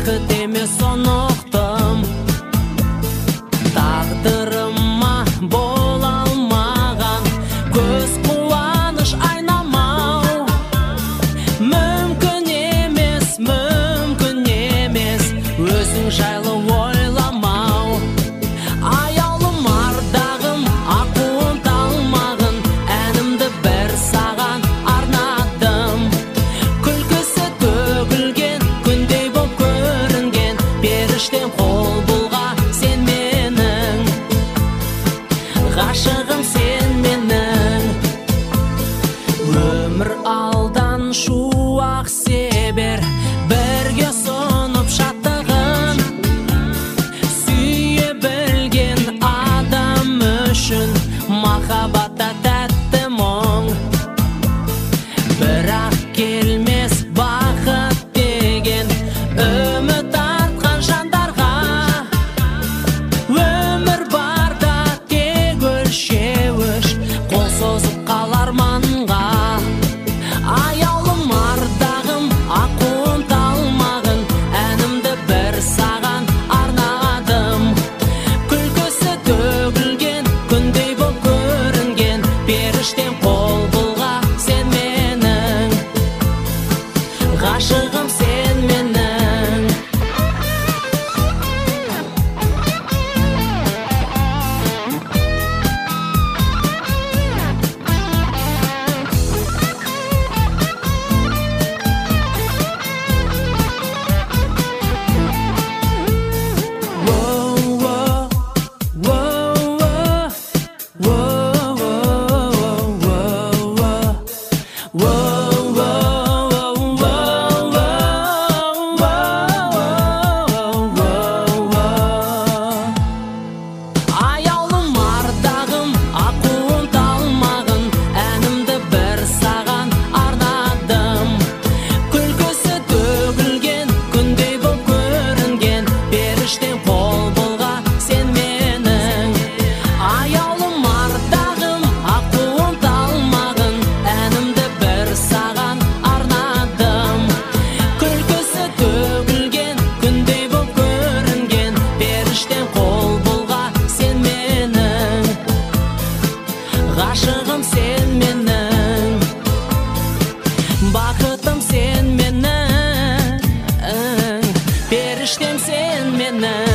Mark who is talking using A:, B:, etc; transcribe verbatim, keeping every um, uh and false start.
A: бақыт емес соны ұқтым. Тағдырыма бола алмаған көз қуаныш айнамау. Мүмкін емес, мүмкін емес өзің жайлы ойламау. Аялым ардағым, ақуын талмағын, әнімді бір саған арнадым. Күлкісі төгілген, күндей боп көрінген, періштем қол бұлға сен менің. Ғашығым сен менің. Өмір алдан шуақ себер, бірге сонып шаттығын. Сүйе білген адам үшін махаббатта тәтті мұң. Бірақ келмес бақыт деген үміт артқан жандарға. Өмір барда тек өлшеуіш, қол созып қалар манға. Аялым ардағым, ақуын талмағын, әнімді бір саған арнадым. Күлкісі төгілген, күндей боп көрінген, періштем қол бұлға сен менің. Ғашығым сен менің. Аялым ардағым, ақуын талмағын, әнімді бір саған арнадым. Күлкісі төгілген, күндей боп көрінген, періштем қол бұлға сен менің. Аялым ардағым, ақуын талмағын, әнімді бір саған арнадым. Күлкісі төгілген, күндей боп көрінген, періштем қол бұлға сен менің. Ғашығым сен менің. Бақытым сен менің. Періштем сен менің.